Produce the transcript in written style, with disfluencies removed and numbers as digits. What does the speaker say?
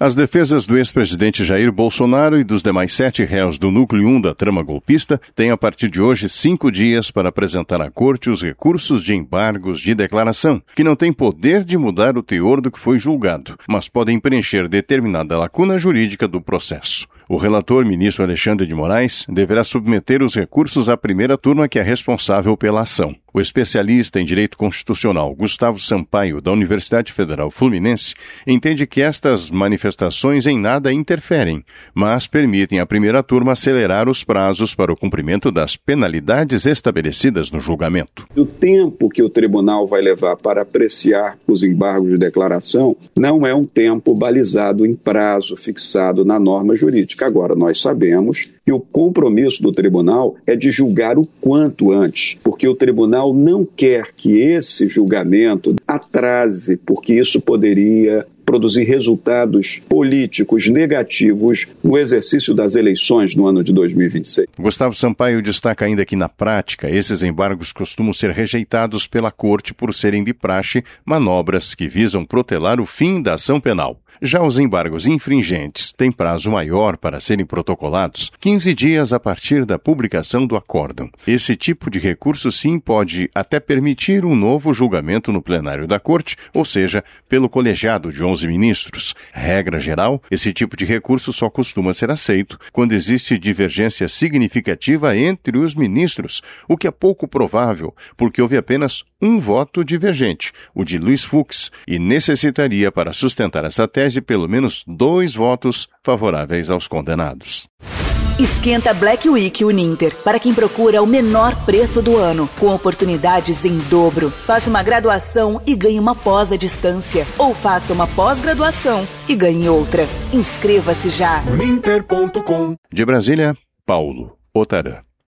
As defesas do ex-presidente Jair Bolsonaro e dos demais 7 réus do núcleo 1 da trama golpista têm a partir de hoje 5 dias para apresentar à Corte os recursos de embargos de declaração, que não têm poder de mudar o teor do que foi julgado, mas podem preencher determinada lacuna jurídica do processo. O relator, ministro Alexandre de Moraes, deverá submeter os recursos à primeira turma que é responsável pela ação. O especialista em direito constitucional Gustavo Sampaio, da Universidade Federal Fluminense, entende que estas manifestações em nada interferem, mas permitem à primeira turma acelerar os prazos para o cumprimento das penalidades estabelecidas no julgamento. O tempo que o tribunal vai levar para apreciar os embargos de declaração não é um tempo balizado em prazo fixado na norma jurídica. Agora, nós sabemos que o compromisso do tribunal é de julgar o quanto antes, porque o tribunal não quer que esse julgamento atrase, porque isso poderia produzir resultados políticos negativos no exercício das eleições no ano de 2026. Gustavo Sampaio destaca ainda que, na prática, esses embargos costumam ser rejeitados pela Corte por serem de praxe manobras que visam protelar o fim da ação penal. Já os embargos infringentes têm prazo maior para serem protocolados, 15 dias a partir da publicação do acórdão. Esse tipo de recurso, sim, pode até permitir um novo julgamento no plenário da Corte, ou seja, pelo colegiado de 11 ministros. Regra geral, esse tipo de recurso só costuma ser aceito quando existe divergência significativa entre os ministros, o que é pouco provável, porque houve apenas um voto divergente, o de Luiz Fux, e necessitaria para sustentar essa tese pelo menos 2 votos favoráveis aos condenados. Esquenta Black Week Uninter, para quem procura o menor preço do ano, com oportunidades em dobro. Faça uma graduação e ganhe uma pós à distância, ou faça uma pós-graduação e ganhe outra. Inscreva-se já. Uninter.com. De Brasília, Paulo Otarã.